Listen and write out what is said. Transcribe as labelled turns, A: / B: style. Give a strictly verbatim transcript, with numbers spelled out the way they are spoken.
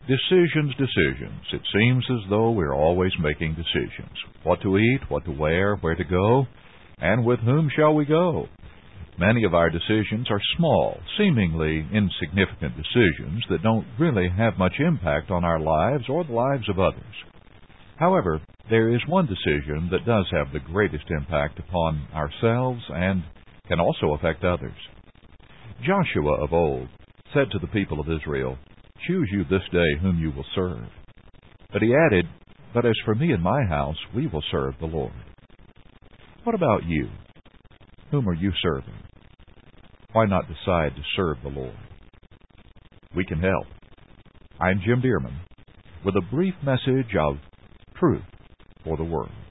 A: Decisions, decisions. It seems as though we're always making decisions. What to eat, what to wear, where to go, and with whom shall we go? Many of our decisions are small, seemingly insignificant decisions that don't really have much impact on our lives or the lives of others. However, there is one decision that does have the greatest impact upon ourselves and can also affect others. Joshua of old said to the people of Israel, "Choose you this day whom you will serve." But he added, "But as for me and my house, we will serve the Lord." What about you? Whom are you serving? Why not decide to serve the Lord? We can help. I'm Jim Bierman with a brief message of truth for the world.